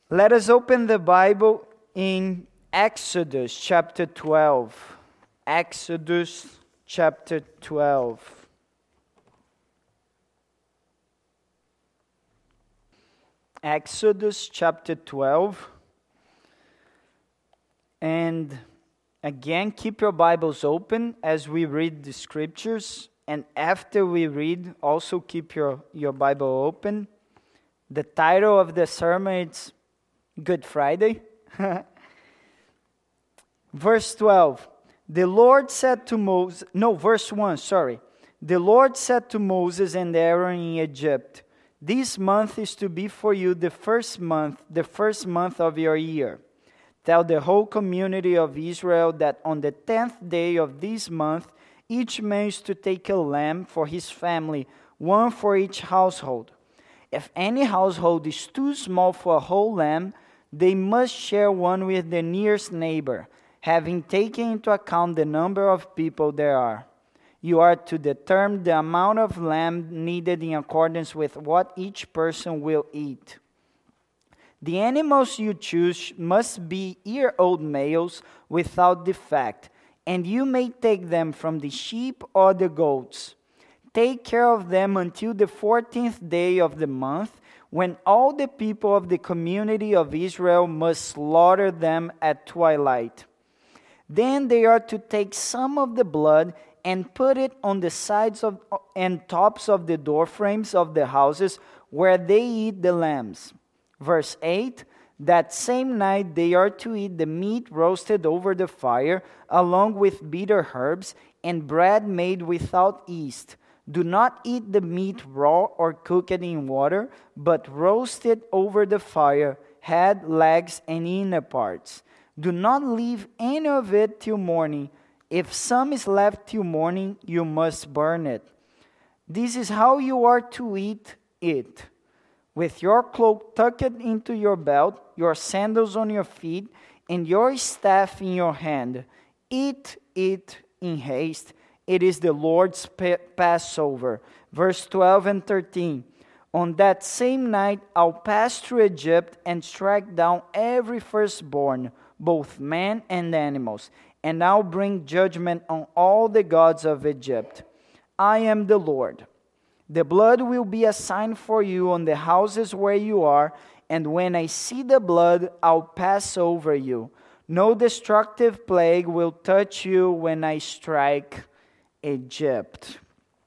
Let us open the Bible in Exodus chapter 12. Exodus chapter 12. Exodus chapter 12. And again, keep your Bibles open as we read the scriptures. And after we read, also keep your Bible open. The title of the sermon is Good Friday. Verse 12. The Lord said to Moses, verse 1, sorry. The Lord said to Moses and Aaron in Egypt, "This month is to be for you the first month of your year. Tell the whole community of Israel that on the 10th day of this month, each man is to take a lamb for his family, one for each household. If any household is too small for a whole lamb, they must share one with the nearest neighbor, having taken into account the number of people there are. You are to determine the amount of lamb needed in accordance with what each person will eat. The animals you choose must be year-old males without defect, and you may take them from the sheep or the goats. Take care of them until the 14th day of the month, when all the people of the community of Israel must slaughter them at twilight. Then they are to take some of the blood and put it on the sides and tops of the doorframes of the houses where they eat the lambs." Verse 8, that same night they are to eat the meat roasted over the fire, along with bitter herbs and bread made without yeast. Do not eat the meat raw or cook it in water, but roast it over the fire, head, legs, and inner parts. Do not leave any of it till morning. If some is left till morning, you must burn it. This is how you are to eat it: with your cloak tucked into your belt, your sandals on your feet, and your staff in your hand. Eat it in haste. It is the Lord's Passover. Verse 12 and 13. On that same night I'll pass through Egypt and strike down every firstborn, both men and animals, and I'll bring judgment on all the gods of Egypt. I am the Lord. The blood will be a sign for you on the houses where you are, and when I see the blood, I'll pass over you. No destructive plague will touch you when I strike Egypt.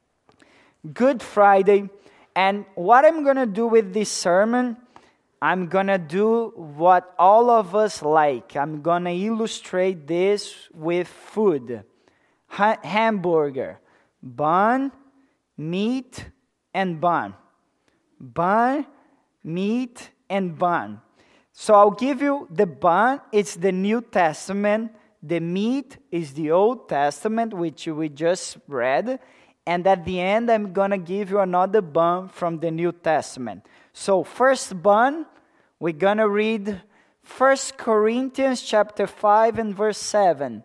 Good Friday. And what I'm going to do with this sermon, I'm going to do what all of us like. I'm going to illustrate this with food. Hamburger, bun, meat, and bun. Bun, meat, and bun. So I'll give you the bun, it's the New Testament. The meat is the Old Testament, which we just read. And at the end, I'm going to give you another bun from the New Testament. So first bun, we're going to read 1 Corinthians chapter 5 and verse 7.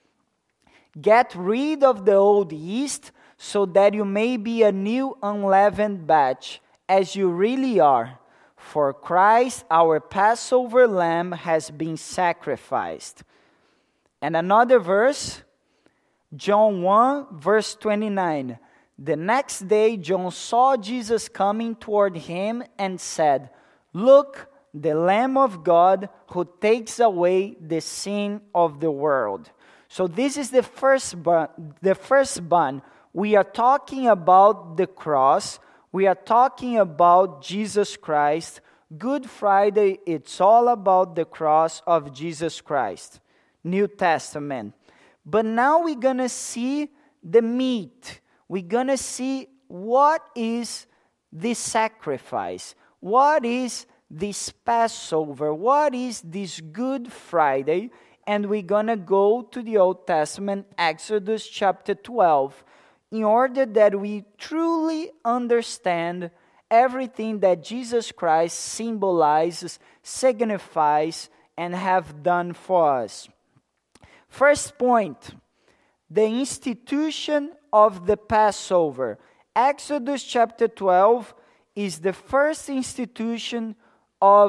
Get rid of the old yeast so that you may be a new unleavened batch, as you really are. For Christ, our Passover lamb, has been sacrificed. And another verse, John 1, verse 29. The next day, John saw Jesus coming toward him and said, "Look, the Lamb of God who takes away the sin of the world." So this is the first bun. We are talking about the cross. We are talking about Jesus Christ. Good Friday, it's all about the cross of Jesus Christ. New Testament. But now we're going to see the meat. We're going to see what is this sacrifice. What is this Passover? What is this Good Friday? And we're going to go to the Old Testament, Exodus chapter 12, in order that we truly understand everything that Jesus Christ symbolizes, signifies, and have done for us. First point, the institution of the Passover. Exodus chapter 12 is the first institution of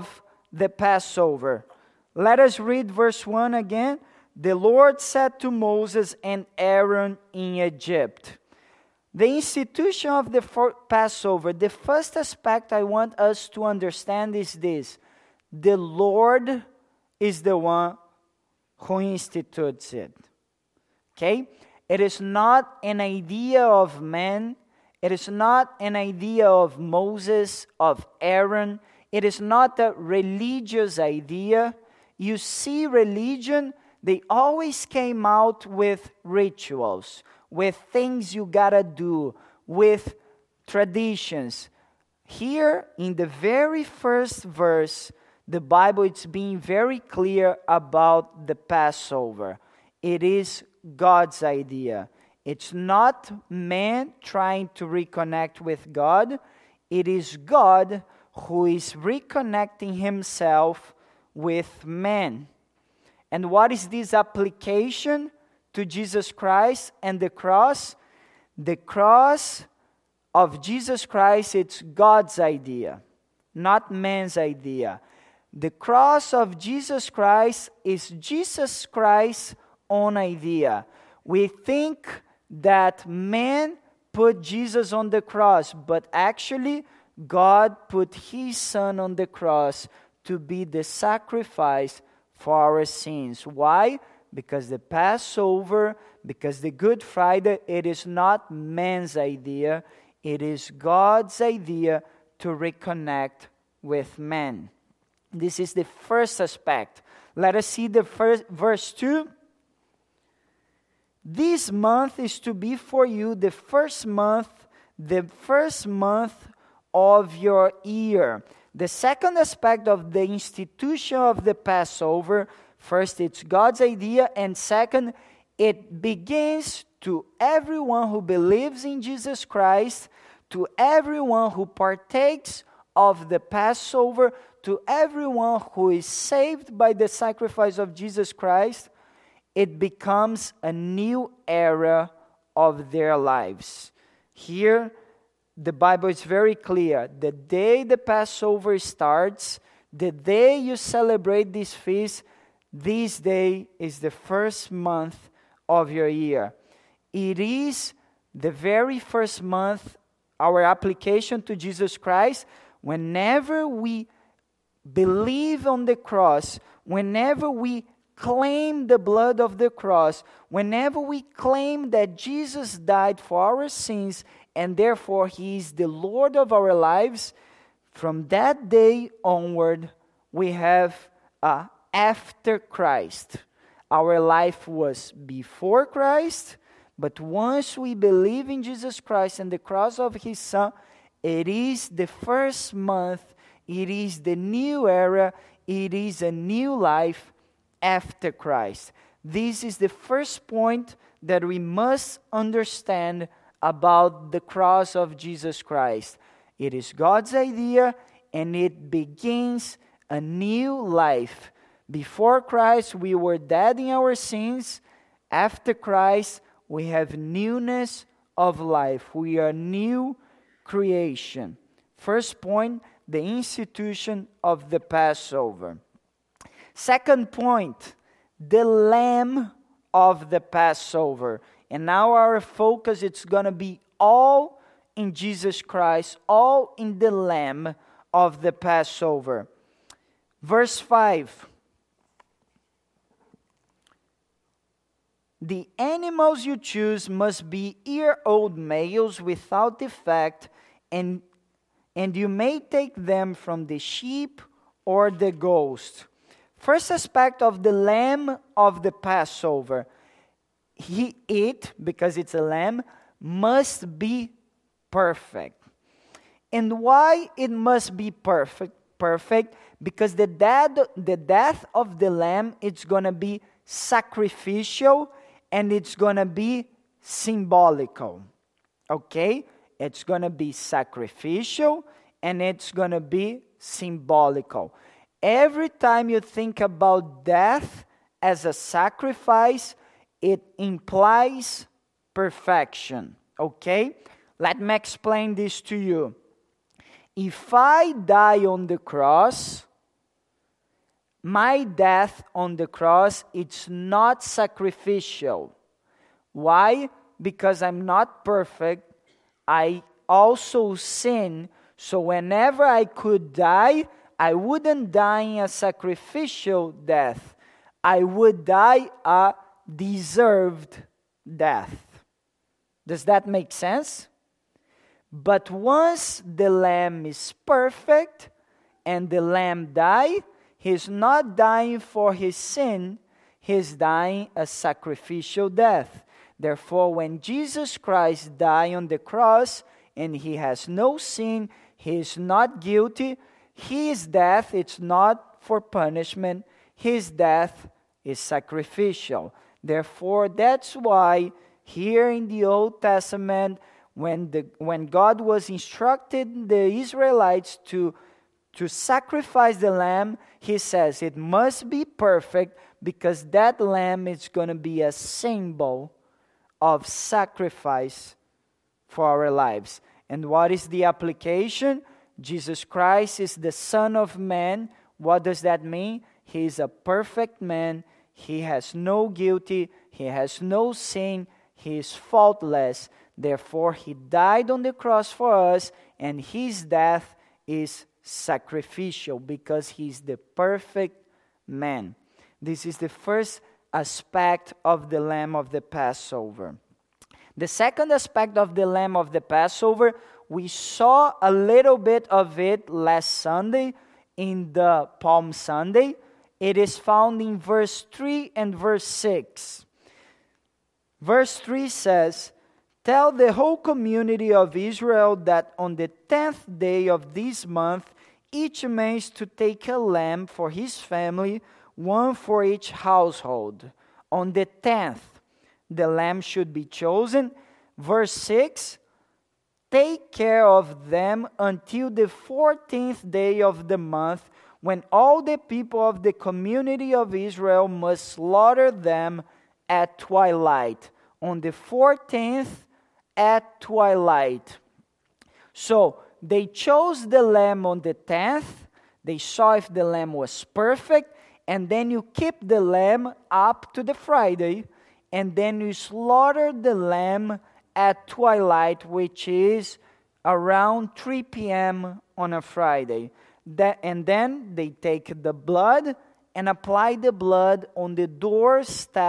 the Passover. Let us read verse 1 again. The Lord said to Moses and Aaron in Egypt. The institution of the Passover, the first aspect I want us to understand is this. The Lord is the one who institutes it. Okay? It is not an idea of man. It is not an idea of Moses, of Aaron. It is not a religious idea. You see, religion, they always came out with rituals, with things you gotta do, with traditions. Here, in the very first verse, the Bible is being very clear about the Passover. It is God's idea. It's not man trying to reconnect with God. It is God who is reconnecting himself with man. And what is this application to Jesus Christ and the cross? The cross of Jesus Christ, it's God's idea, not man's idea. The cross of Jesus Christ is Jesus Christ's own idea. We think that man put Jesus on the cross, but actually God put his Son on the cross to be the sacrifice for our sins. Why? Because the Passover, because the Good Friday, it is not man's idea, it is God's idea to reconnect with man. This is the first aspect. Let us see the first verse 2. This month is to be for you the first month of your year. The second aspect of the institution of the Passover, first, it's God's idea, and second, it begins to everyone who believes in Jesus Christ, to everyone who partakes of the Passover, to everyone who is saved by the sacrifice of Jesus Christ. It becomes a new era of their lives. Here, the Bible is very clear. The day the Passover starts, the day you celebrate this feast, this day is the first month of your year. It is the very first month, our application to Jesus Christ. Whenever we believe on the cross, whenever we claim the blood of the cross, whenever we claim that Jesus died for our sins and therefore He is the Lord of our lives, from that day onward we have after Christ. Our life was before Christ, but once we believe in Jesus Christ and the cross of His Son, it is the first month, it is the new era, it is a new life after Christ. This is the first point that we must understand about the cross of Jesus Christ. It is God's idea, and it begins a new life. Before Christ, we were dead in our sins. After Christ, we have newness of life. We are new creation. First point, the institution of the Passover. Second point, the Lamb of the Passover. And now our focus, it's going to be all in Jesus Christ, all in the Lamb of the Passover. Verse 5. The animals you choose must be year-old males without defect, and you may take them from the sheep or the goats. First aspect of the lamb of the Passover. Because it's a lamb, must be perfect. And why it must be perfect? Because the death of the lamb, it's going to be sacrificial and it's going to be symbolical. Okay? It's going to be sacrificial and it's going to be symbolical. Every time you think about death as a sacrifice, it implies perfection. Okay? Let me explain this to you. If I die on the cross, my death on the cross, it's not sacrificial. Why? Because I'm not perfect. I also sin. So whenever I could die, I wouldn't die in a sacrificial death. I would die a deserved death. Does that make sense? But once the lamb is perfect and the lamb dies, he's not dying for his sin, he's dying a sacrificial death. Therefore, when Jesus Christ died on the cross and he has no sin, he is not guilty, his death is not for punishment, his death is sacrificial. Therefore, that's why here in the Old Testament, when God was instructing the Israelites to sacrifice the lamb, he says it must be perfect because that lamb is going to be a symbol of sacrifice for our lives. And what is the application? Jesus Christ is the Son of Man. What does that mean? He is a perfect man. He has no guilty. He has no sin. He is faultless. Therefore, he died on the cross for us, and his death is sacrificial because he's the perfect man. This is the first aspect of the Lamb of the Passover. The second aspect of the Lamb of the Passover, we saw a little bit of it last Sunday in the Palm Sunday. It is found in verse 3 and verse 6. Verse 3 says, "Tell the whole community of Israel that on the 10th day of this month, each man is to take a lamb for his family, one for each household. On the 10th, the lamb should be chosen." Verse 6, "Take care of them until the 14th day of the month, when all the people of the community of Israel must slaughter them at twilight." On the 14th at twilight. So they chose the lamb on the 10th. They saw if the lamb was perfect. And then you keep the lamb up to the Friday. And then you slaughter the lamb at twilight, which is around 3 p.m. on a Friday. And then they take the blood and apply the blood on the door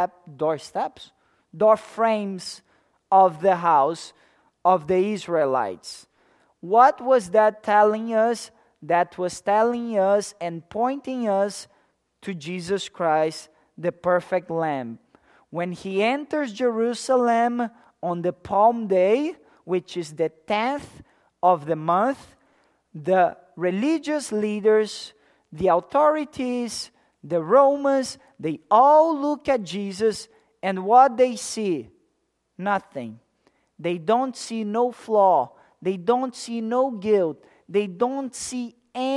frames of the house of the Israelites. What was that telling us? That was telling us and pointing us to Jesus Christ, the perfect Lamb. When he enters Jerusalem on the Palm Day, which is the 10th of the month, the religious leaders, the authorities, the Romans, they all look at Jesus, and what they see? Nothing. They don't see no flaw. They don't see no guilt. They don't see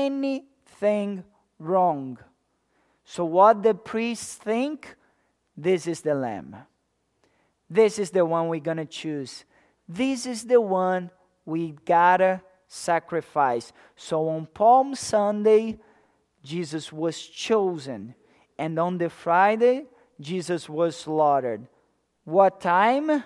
anything wrong. So what the priests think? This is the lamb. This is the one we're going to choose. This is the one we gotta sacrifice. So on Palm Sunday, Jesus was chosen. And on the Friday, Jesus was slaughtered. What time?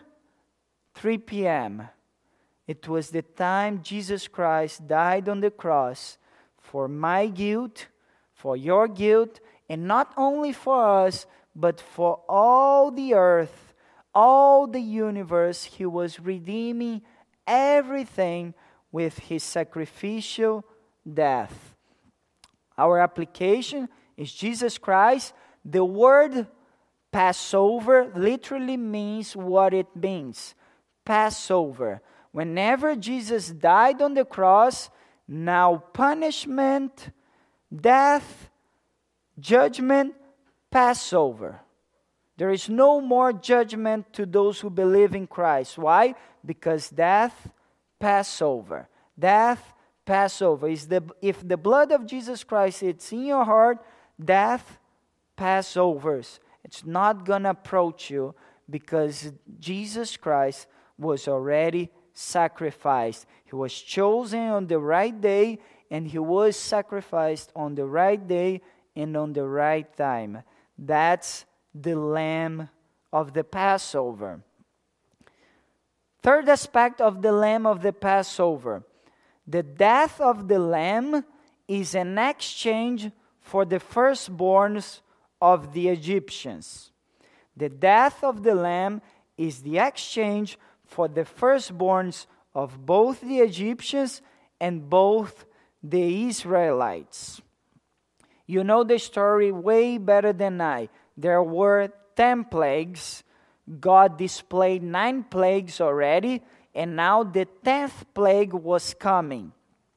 3 p.m. It was the time Jesus Christ died on the cross for my guilt, for your guilt, and not only for us, but for all the earth, all the universe. He was redeeming everything with his sacrificial death. Our application is Jesus Christ. The word Passover literally means what it means. Passover. Whenever Jesus died on the cross, now punishment, death, judgment, Passover. There is no more judgment to those who believe in Christ. Why? Because death, Passover. Death, Passover. If the blood of Jesus Christ is in your heart, death, Passovers. It's not going to approach you because Jesus Christ was already sacrificed. He was chosen on the right day and he was sacrificed on the right day, and on the right time. That's the Lamb of the Passover. Third aspect of the Lamb of the Passover. The death of the Lamb is an exchange for the firstborns of the Egyptians. The death of the Lamb is the exchange for the firstborns of both the Egyptians and both the Israelites. You know the story way better than I. There were 10 plagues. God displayed 9 plagues already, and now the 10th plague was coming.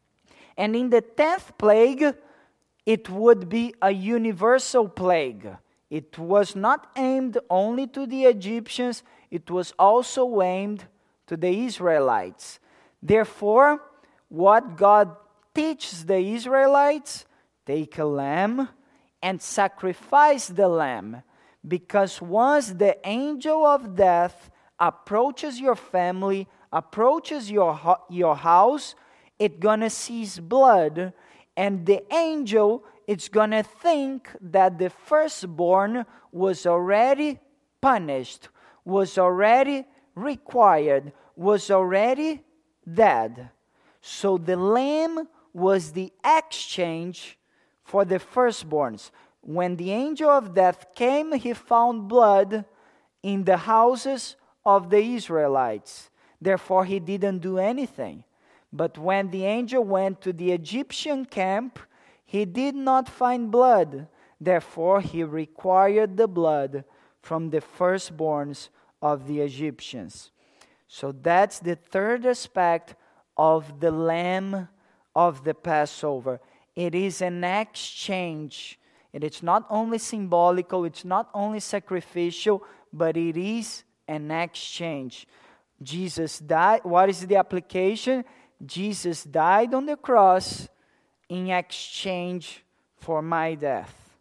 And in the 10th plague, it would be a universal plague. It was not aimed only to the Egyptians, it was also aimed to the Israelites. Therefore, what God teaches the Israelites, take a lamb and sacrifice the lamb. Because once the angel of death approaches your family, approaches your house, it's gonna seize blood, and the angel is gonna think that the firstborn was already punished, was already required, was already dead. So the lamb was the exchange for the firstborns. When the angel of death came, he found blood in the houses of the Israelites. Therefore, he didn't do anything. But when the angel went to the Egyptian camp, he did not find blood. Therefore, he required the blood from the firstborns of the Egyptians. So that's the third aspect of the Lamb of the Passover. It is an exchange. And it's not only symbolical, it's not only sacrificial, but it is an exchange. Jesus died. What is the application? Jesus died on the cross in exchange for my death.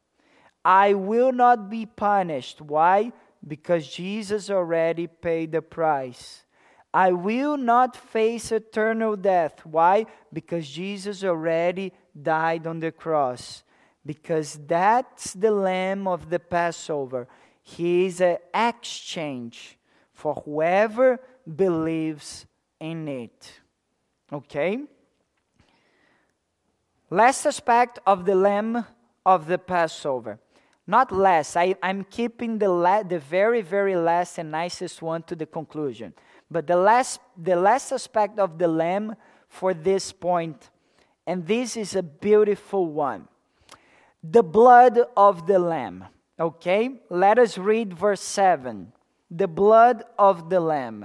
I will not be punished. Why? Because Jesus already paid the price. I will not face eternal death. Why? Because Jesus already died on the cross. Because that's the Lamb of the Passover. He is an exchange for whoever believes in it. Okay? Last aspect of the Lamb of the Passover. Not last. I'm keeping the very, very last and nicest one to the conclusion. But the last aspect of the Lamb for this point, and this is a beautiful one. The blood of the Lamb. Okay? Let us read verse 7. The blood of the Lamb.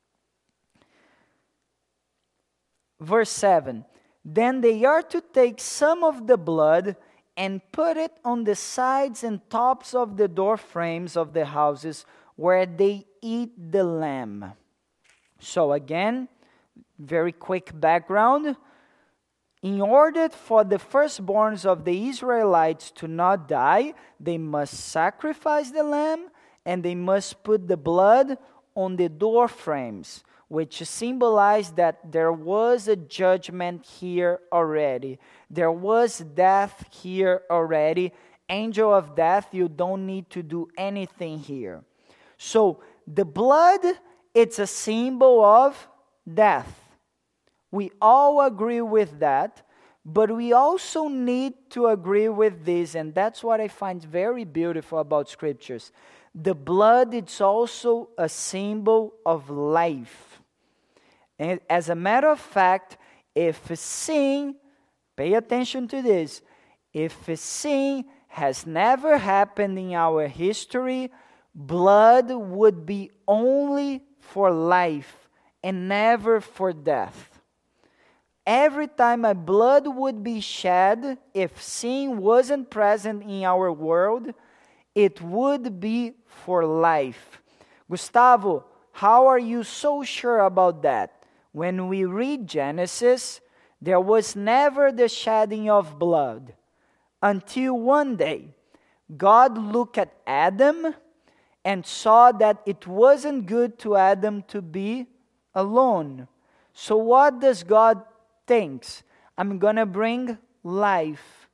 Verse 7. Then they are to take some of the blood and put it on the sides and tops of the door frames of the houses where they eat the lamb. So again, very quick background. In order for the firstborns of the Israelites to not die, they must sacrifice the lamb and they must put the blood on the door frames, which symbolized that there was a judgment here already. There was death here already. Angel of death, you don't need to do anything here. So the blood, it's a symbol of death. We all agree with that, but we also need to agree with this, and that's what I find very beautiful about scriptures. The blood, it's also a symbol of life. And as a matter of fact, if sin, pay attention to this, if sin has never happened in our history, blood would be only for life and never for death. Every time a blood would be shed, if sin wasn't present in our world, it would be for life. Gustavo, how are you so sure about that? When we read Genesis, there was never the shedding of blood until one day God looked at Adam and saw that it wasn't good to Adam to be alone. So what does God think? I'm going to bring life.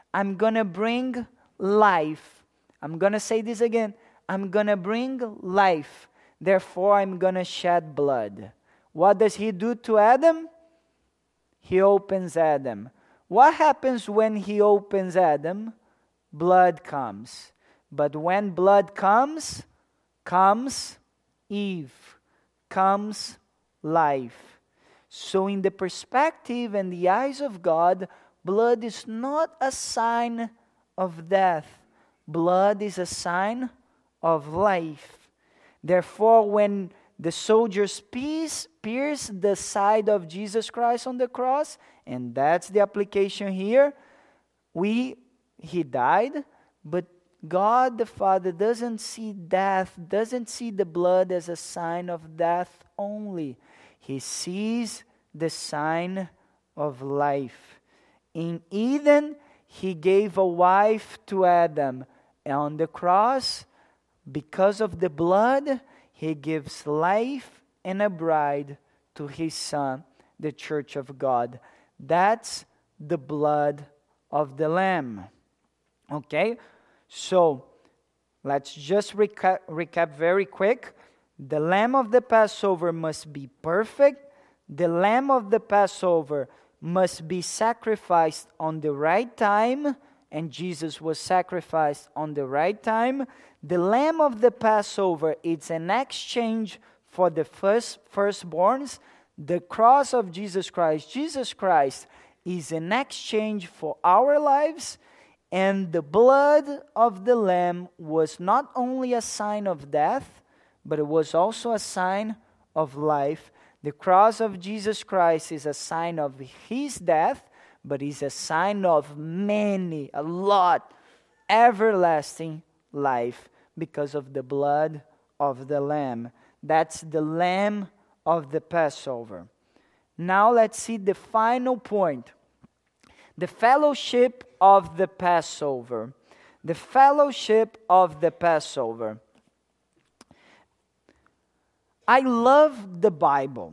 I'm going to bring life. I'm going to say this again. I'm going to bring life. Therefore, I'm going to shed blood. What does he do to Adam? He opens Adam. What happens when he opens Adam? Blood comes. But when blood comes Eve, comes life. So in the perspective and the eyes of God, blood is not a sign of death. Blood is a sign of life. Therefore, when the soldiers pierce the side of Jesus Christ on the cross, and that's the application here, he died, but God the Father doesn't see death, doesn't see the blood as a sign of death only. He sees the sign of life. In Eden, he gave a wife to Adam. And on the cross, because of the blood, he gives life and a bride to his Son, the church of God. That's the blood of the Lamb. Okay? So, let's just recap very quick. The lamb of the Passover must be perfect. The lamb of the Passover must be sacrificed on the right time, and Jesus was sacrificed on the right time. The lamb of the Passover, it's an exchange for the firstborns. The cross of Jesus Christ is an exchange for our lives. And the blood of the Lamb was not only a sign of death, but it was also a sign of life. The cross of Jesus Christ is a sign of his death, but is a sign of a lot, everlasting life because of the blood of the Lamb. That's the Lamb of the Passover. Now let's see the final point. The fellowship of the Passover. The fellowship of the Passover. I love the Bible.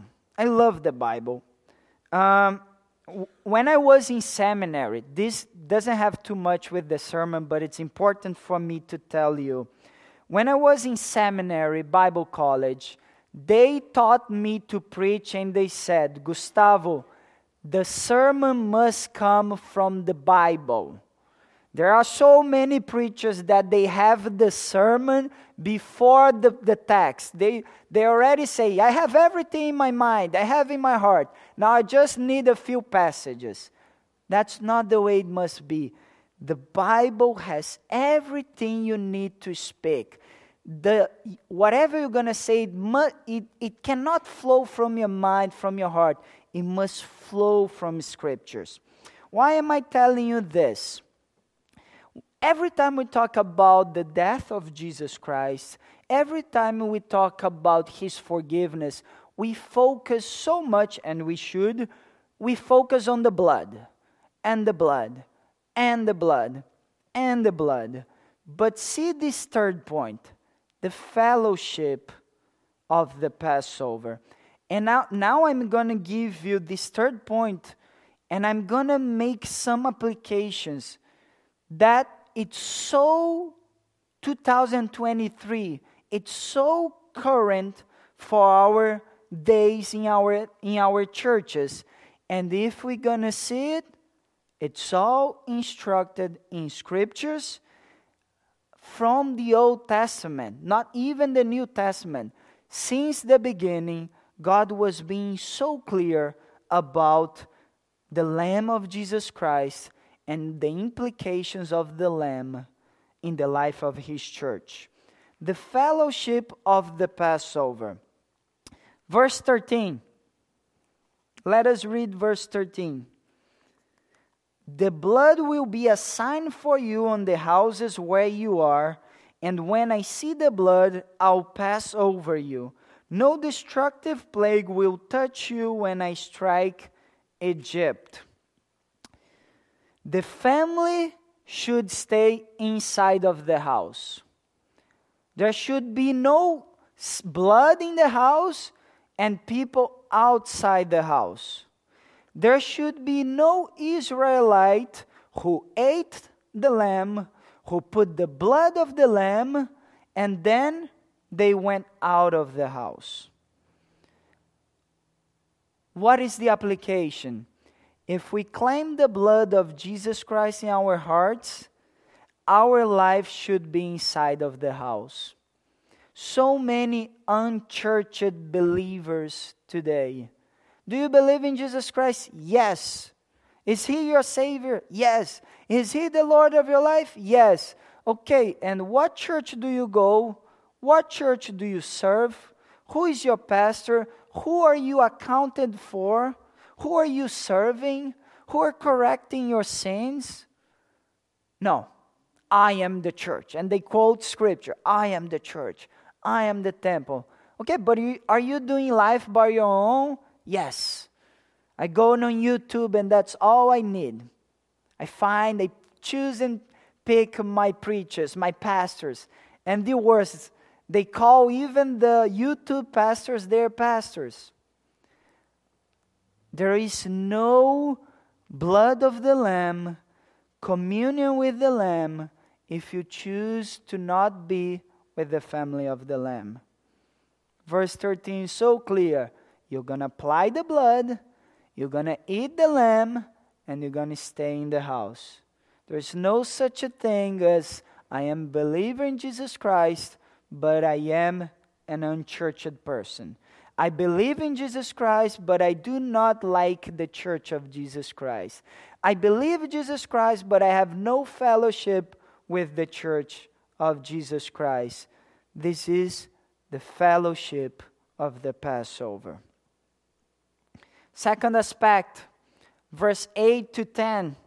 When I was in seminary, this doesn't have too much with the sermon, but it's important for me to tell you. When I was in seminary, Bible college, they taught me to preach and they said, Gustavo, the sermon must come from the Bible. There are so many preachers that they have the sermon before the text. They already say, I have everything in my mind, I have in my heart. Now I just need a few passages. That's not the way it must be. The Bible has everything you need to speak. Whatever you're going to say, it cannot flow from your mind, from your heart. It must flow from Scriptures. Why am I telling you this? Every time we talk about the death of Jesus Christ, every time we talk about His forgiveness, we focus so much, and we focus on the blood, and the blood, and the blood, and the blood. But see this third point, the fellowship of the Passover. And now I'm going to give you this third point, and I'm going to make some applications that it's so 2023, it's so current for our days in our churches. And if we're going to see it, it's all instructed in Scriptures from the Old Testament, not even the New Testament. Since the beginning, God was being so clear about the Lamb of Jesus Christ and the implications of the Lamb in the life of His church. The fellowship of the Passover. Verse 13. Let us read verse 13. The blood will be a sign for you on the houses where you are, and when I see the blood, I'll pass over you. No destructive plague will touch you when I strike Egypt. The family should stay inside of the house. There should be no blood in the house and people outside the house. There should be no Israelite who ate the lamb, who put the blood of the lamb, and then they went out of the house. What is the application? If we claim the blood of Jesus Christ in our hearts, our life should be inside of the house. So many unchurched believers today. Do you believe in Jesus Christ? Yes. Is He your Savior? Yes. Is He the Lord of your life? Yes. Okay, and what church do you go? What church do you serve? Who is your pastor? Who are you accounted for? Who are you serving? Who are correcting your sins? No, I am the church. And they quote scripture. I am the church. I am the temple. Okay, but are you doing life by your own? Yes. I go on YouTube and that's all I need. I choose and pick my preachers, my pastors. And the worst, they call even the YouTube pastors their pastors. There is no blood of the Lamb, communion with the Lamb, if you choose to not be with the family of the Lamb. Verse 13 is so clear. You're going to apply the blood, you're going to eat the lamb, and you're going to stay in the house. There's no such a thing as I am a believer in Jesus Christ, but I am an unchurched person. I believe in Jesus Christ, but I do not like the church of Jesus Christ. I believe in Jesus Christ, but I have no fellowship with the church of Jesus Christ. This is the fellowship of the Passover. Second aspect, verse 8 to 10.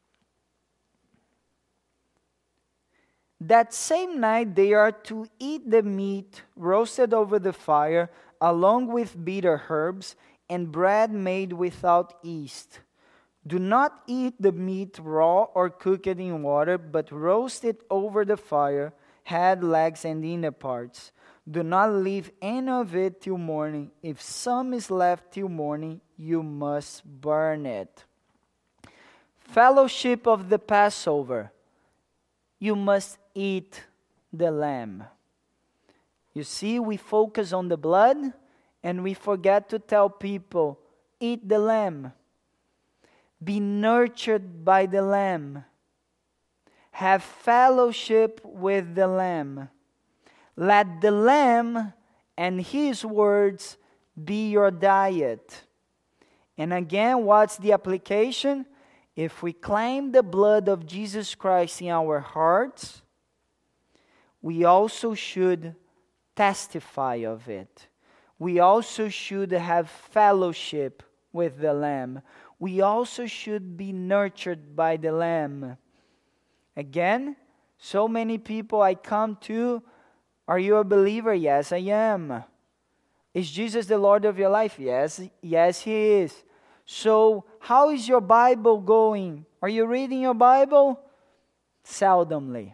That same night they are to eat the meat roasted over the fire, along with bitter herbs and bread made without yeast. Do not eat the meat raw or cook it in water, but roast it over the fire, head, legs, and inner parts. Do not leave any of it till morning. If some is left till morning, you must burn it. Fellowship of the Passover. You must eat the lamb. You see, we focus on the blood and we forget to tell people, eat the lamb. Be nurtured by the lamb. Have fellowship with the lamb. Let the lamb and his words be your diet. And again, what's the application? If we claim the blood of Jesus Christ in our hearts, we also should testify of it. We also should have fellowship with the lamb. We also should be nurtured by the lamb. Again, so many people I come to, are you a believer? Yes, I am. Is Jesus the Lord of your life? Yes, He is. So, how is your Bible going? Are you reading your Bible? Seldomly.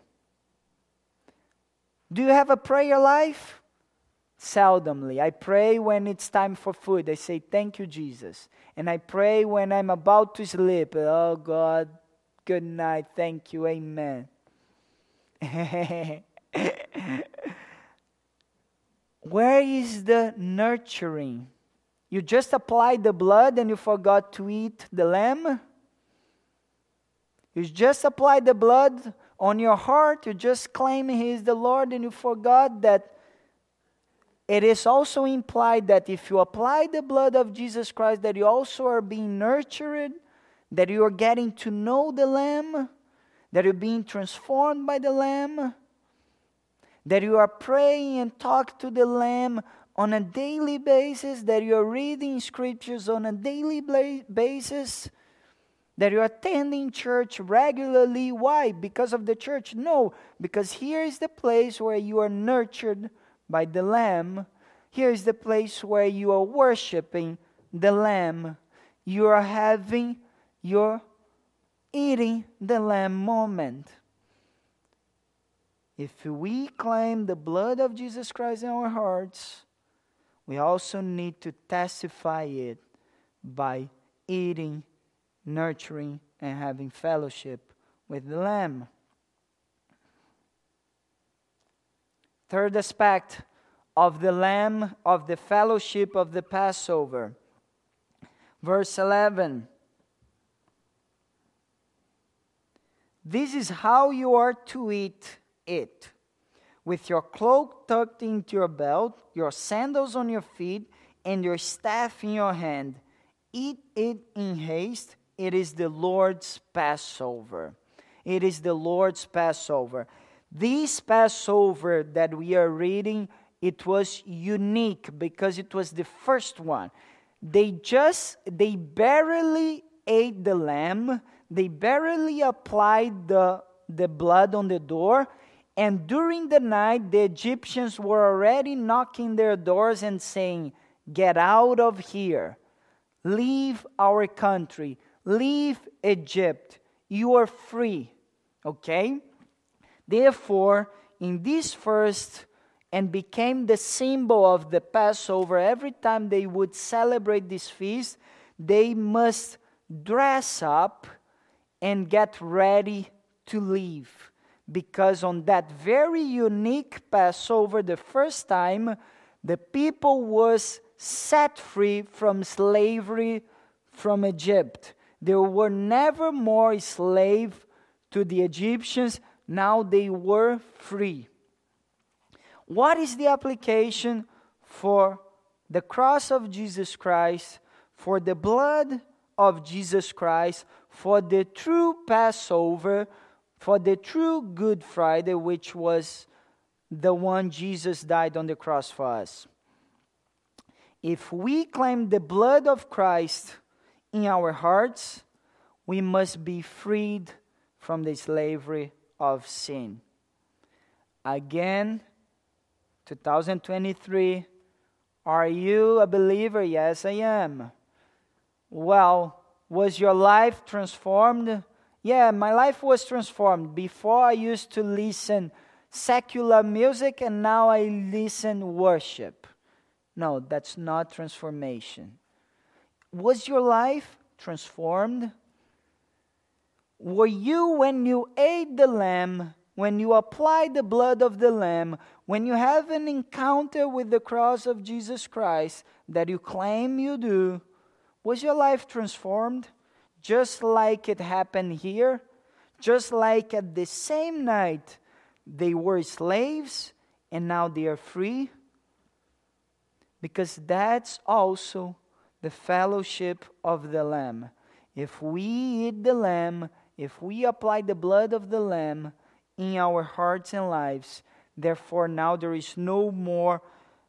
Do you have a prayer life? Seldomly. I pray when it's time for food. I say, thank you, Jesus. And I pray when I'm about to sleep. Oh, God, good night. Thank you. Amen. Where is the nurturing? You just applied the blood and you forgot to eat the lamb? You just applied the blood on your heart. You just claim He is the Lord and you forgot that it is also implied that if you apply the blood of Jesus Christ, that you also are being nurtured, that you are getting to know the Lamb, that you're being transformed by the Lamb, that you are praying and talk to the Lamb on a daily basis, that you are reading scriptures on a daily basis, that you are attending church regularly. Why? Because of the church? No, because here is the place where you are nurtured by the Lamb. Here is the place where you are worshiping the Lamb. You are having your eating the Lamb moment. If we claim the blood of Jesus Christ in our hearts, we also need to testify it by eating, nurturing and having fellowship with the Lamb. Third aspect of the Lamb, of the fellowship of the Passover. Verse 11. This is how you are to eat it. With your cloak tucked into your belt, your sandals on your feet, and your staff in your hand. Eat it in haste. It is the Lord's Passover. It is the Lord's Passover. This Passover that we are reading, it was unique because it was the first one. They barely ate the lamb. They barely applied the blood on the door. And during the night, the Egyptians were already knocking their doors and saying, "Get out of here. Leave our country. Leave Egypt. You are free." Okay? Therefore, in this first, and became the symbol of the Passover, every time they would celebrate this feast, they must dress up and get ready to leave. Because on that very unique Passover, the first time, the people was set free from slavery from Egypt. They were never more slave to the Egyptians. Now they were free. What is the application for the cross of Jesus Christ, for the blood of Jesus Christ, for the true Passover, for the true Good Friday, which was the one Jesus died on the cross for us? If we claim the blood of Christ in our hearts, we must be freed from the slavery of sin. Again, 2023, are you a believer? Yes, I am. Well, was your life transformed? Yeah, my life was transformed. Before I used to listen secular music and now I listen worship. No, that's not transformation. Was your life transformed? Were you, when you ate the lamb, when you applied the blood of the lamb, when you have an encounter with the cross of Jesus Christ that you claim you do, was your life transformed? Just like it happened here? Just like at the same night they were slaves and now they are free? Because that's also the fellowship of the Lamb. If we eat the lamb, if we apply the blood of the lamb in our hearts and lives, therefore now there is no more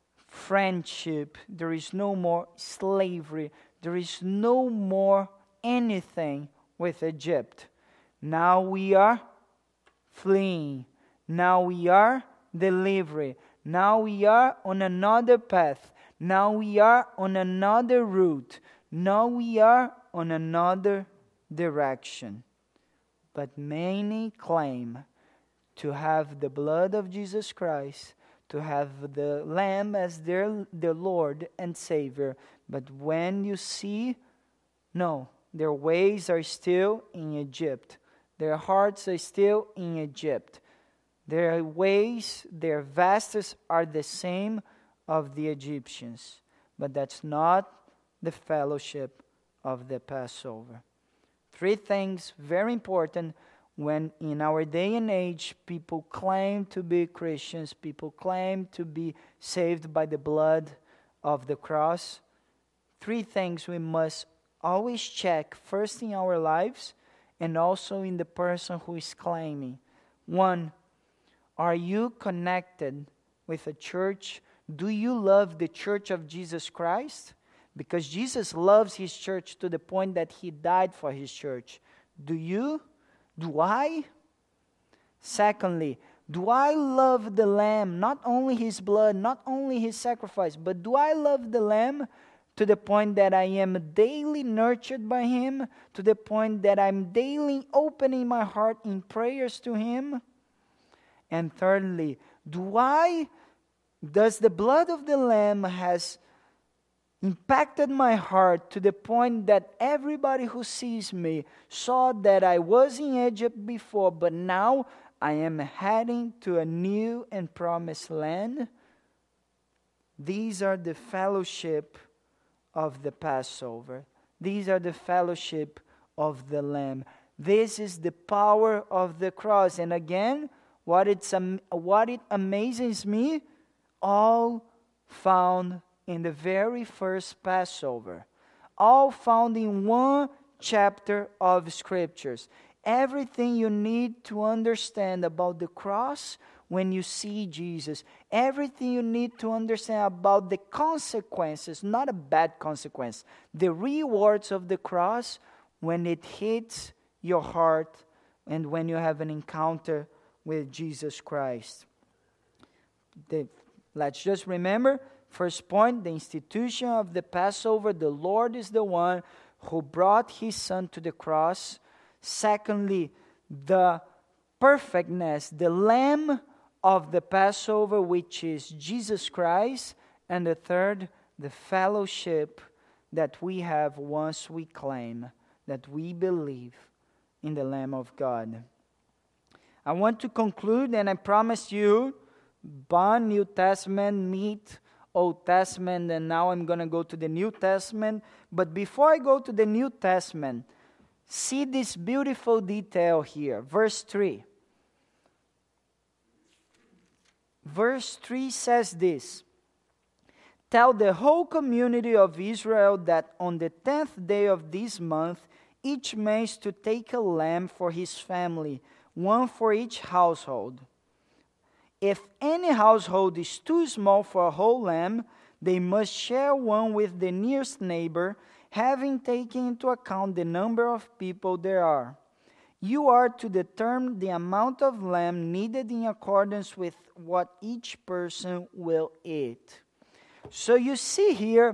friendship, there is no more slavery, there is no more anything with Egypt. Now we are fleeing. Now we are delivered. Now we are on another path. Now we are on another route. Now we are on another direction. But many claim to have the blood of Jesus Christ, to have the Lamb as their Lord and Savior. But when you see, no, their ways are still in Egypt. Their hearts are still in Egypt. Their ways, their vestes are the same of the Egyptians. But that's not the fellowship of the Passover. Three things very important when in our day and age people claim to be Christians, people claim to be saved by the blood of the cross. Three things we must always check, first in our lives and also in the person who is claiming. One, are you connected with a church? Do you love the church of Jesus Christ? Because Jesus loves his church to the point that he died for his church. Do you? Do I? Secondly, do I love the Lamb? Not only his blood, not only his sacrifice, but do I love the Lamb to the point that I am daily nurtured by him? To the point that I'm daily opening my heart in prayers to him? And thirdly, does the blood of the Lamb has impacted my heart to the point that everybody who sees me saw that I was in Egypt before, but now I am heading to a new and promised land. These are the fellowship of the Passover. These are the fellowship of the Lamb. This is the power of the cross. And again, what it amazes me, all found in the very first Passover. All found in one chapter of Scriptures. Everything you need to understand about the cross when you see Jesus. Everything you need to understand about the consequences, not a bad consequence, the rewards of the cross when it hits your heart and when you have an encounter with Jesus Christ. Let's just remember, first point, the institution of the Passover. The Lord is the one who brought His Son to the cross. Secondly, the perfectness, the Lamb of the Passover, which is Jesus Christ. And the third, the fellowship that we have once we claim that we believe in the Lamb of God. I want to conclude, and I promised you, Bond, New Testament, meet Old Testament, and now I'm going to go to the New Testament. But before I go to the New Testament, see this beautiful detail here. Verse 3. Verse 3 says this: "Tell the whole community of Israel that on the 10th day of this month, each man is to take a lamb for his family, one for each household. If any household is too small for a whole lamb, they must share one with the nearest neighbor, having taken into account the number of people there are. You are to determine the amount of lamb needed in accordance with what each person will eat." So you see here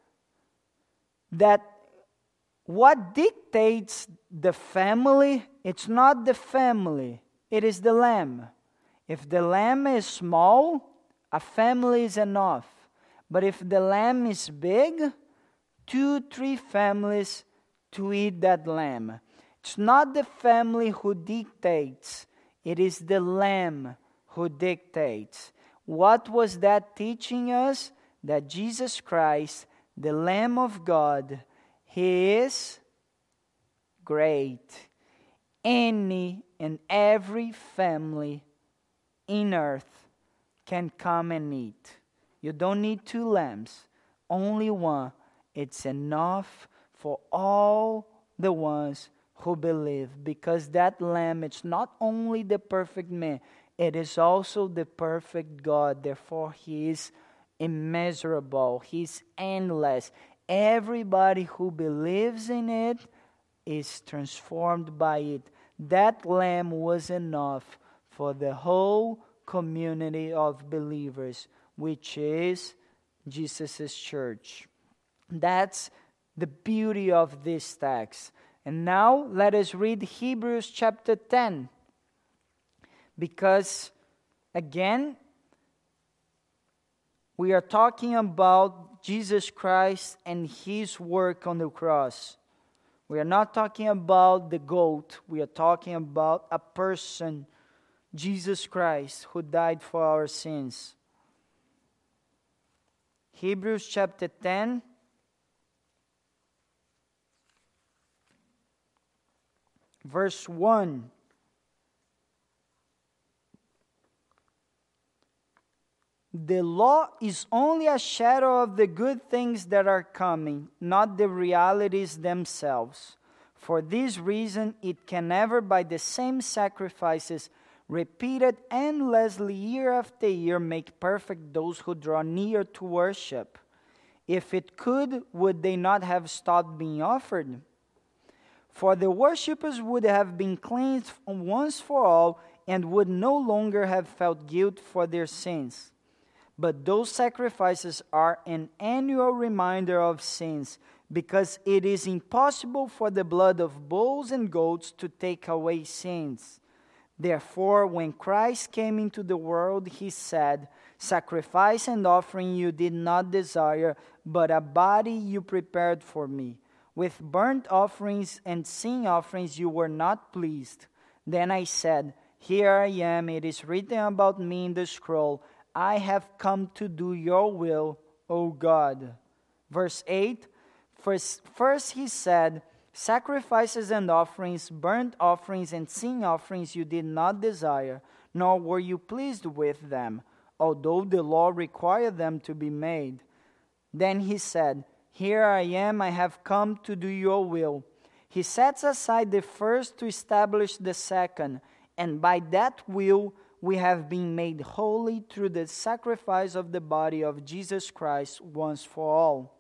that what dictates the family, it's not the family, it is the lamb. If the lamb is small, a family is enough. But if the lamb is big, 2-3 families to eat that lamb. It's not the family who dictates, it is the lamb who dictates. What was that teaching us? That Jesus Christ, the Lamb of God, He is great. Any and every family in earth can come and eat. You don't need 2 lambs, only one. It's enough for all the ones who believe, because that lamb, it's not only the perfect man, it is also the perfect God. Therefore, He is immeasurable. He's endless. Everybody who believes in it is transformed by it. That lamb was enough for the whole community of believers, which is Jesus' church. That's the beauty of this text. And now let us read Hebrews chapter 10. Because, again, we are talking about Jesus Christ and His work on the cross. We are not talking about the goat. We are talking about a person, Jesus Christ, who died for our sins. Hebrews chapter 10. Verse 1. The law is only a shadow of the good things that are coming, not the realities themselves. For this reason, it can never, by the same sacrifices, repeated endlessly year after year, make perfect those who draw near to worship. If it could, would they not have stopped being offered? For the worshippers would have been cleansed once for all, and would no longer have felt guilt for their sins. But those sacrifices are an annual reminder of sins, because it is impossible for the blood of bulls and goats to take away sins. Therefore, when Christ came into the world, he said, "Sacrifice and offering you did not desire, but a body you prepared for me. With burnt offerings and sin offerings you were not pleased." Then I said, "Here I am, it is written about me in the scroll. I have come to do your will, O God." Verse 8, first he said, "Sacrifices and offerings, burnt offerings and sin offerings you did not desire, nor were you pleased with them, although the law required them to be made." Then he said, "Here I am, I have come to do your will." He sets aside the first to establish the second, and by that will we have been made holy through the sacrifice of the body of Jesus Christ once for all.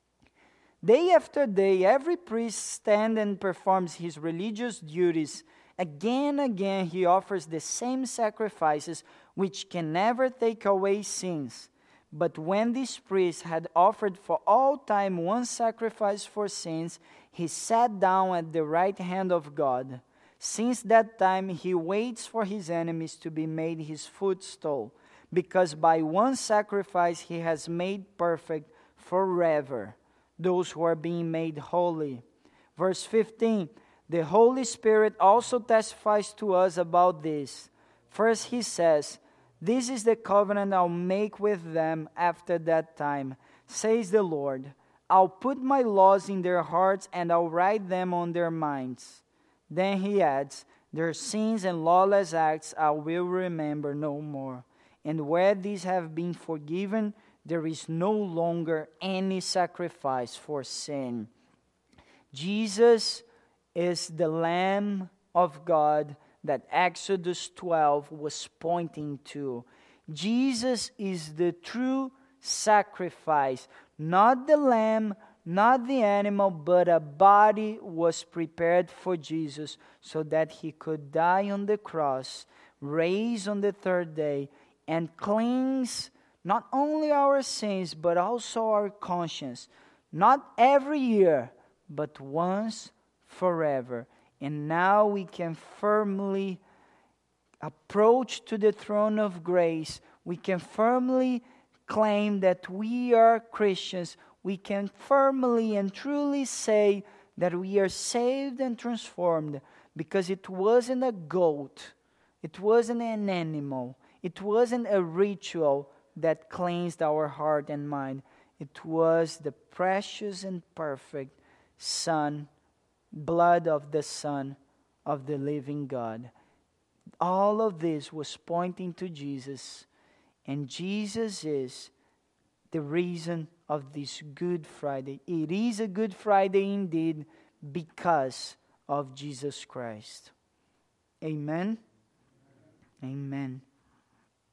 Day after day, every priest stands and performs his religious duties. Again and again, he offers the same sacrifices, which can never take away sins. But when this priest had offered for all time one sacrifice for sins, he sat down at the right hand of God. Since that time, he waits for his enemies to be made his footstool, because by one sacrifice he has made perfect forever those who are being made holy. Verse 15, the Holy Spirit also testifies to us about this. First he says, "This is the covenant I'll make with them after that time, says the Lord. I'll put my laws in their hearts and I'll write them on their minds." Then he adds, "Their sins and lawless acts I will remember no more. And where these have been forgiven, there is no longer any sacrifice for sin." Jesus is the Lamb of God that Exodus 12 was pointing to. Jesus is the true sacrifice, not the lamb, not the animal, but a body was prepared for Jesus so that he could die on the cross, raise on the third day, and cleanse not only our sins, but also our conscience. Not every year, but once forever. And now we can firmly approach to the throne of grace. We can firmly claim that we are Christians. We can firmly and truly say that we are saved and transformed, because it wasn't a goat, it wasn't an animal, it wasn't a ritual that cleansed our heart and mind. It was the precious and perfect Son, blood of the Son of the living God. All of this was pointing to Jesus, and Jesus is the reason of this Good Friday. It is a Good Friday indeed because of Jesus Christ. Amen. Amen.